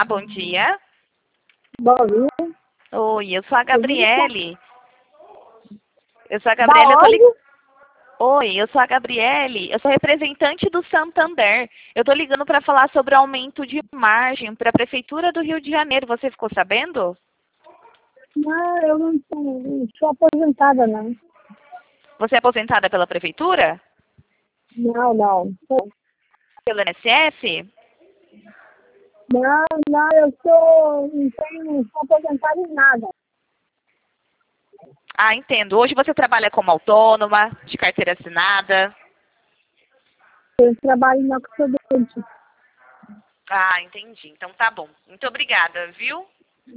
bom dia. Bom dia. Oi, eu sou a Gabriele. Eu sou a Da Gabriele, onde? Oi, eu sou a Gabriele, eu sou representante do Santander. Eu tô ligando para falar sobre o aumento de margem para a Prefeitura do Rio de Janeiro. Você ficou sabendo? Não, eu não sou aposentada, não. Você é aposentada pela Prefeitura? Não, não. Pelo INSS? Não, eu não sou aposentada em nada. Ah, entendo. Hoje você trabalha como autônoma, de carteira assinada. Eu trabalho na Conselho. Ah, entendi. Então tá bom. Muito obrigada, viu?